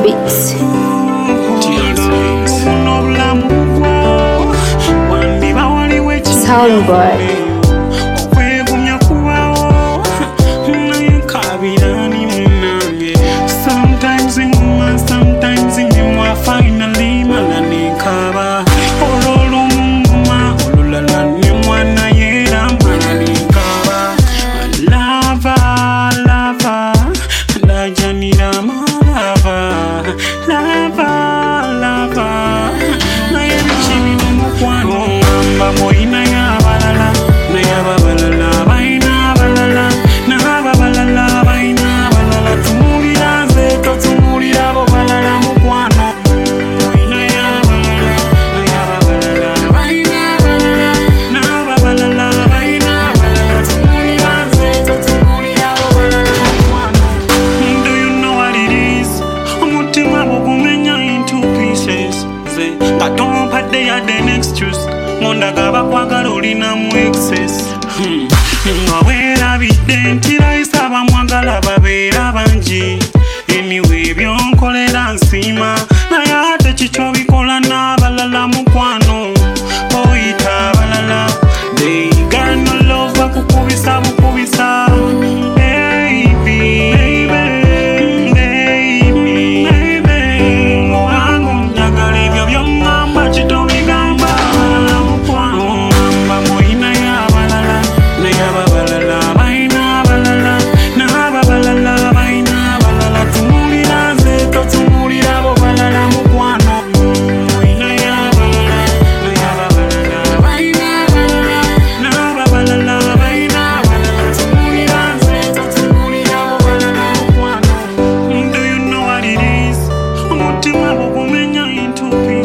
Beats. Soundboy. Monda gaba kwagala olina mu excess Mwawera bidentira isaba mwagala babeera bangi Anyway byonkolera nsima naye ate kikyo bikola n'abalala mukwano oyita abalala They got no love bakukubisa bukubisa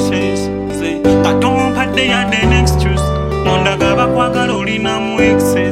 They are the next truth. Monda gaba kwagala olina mu excess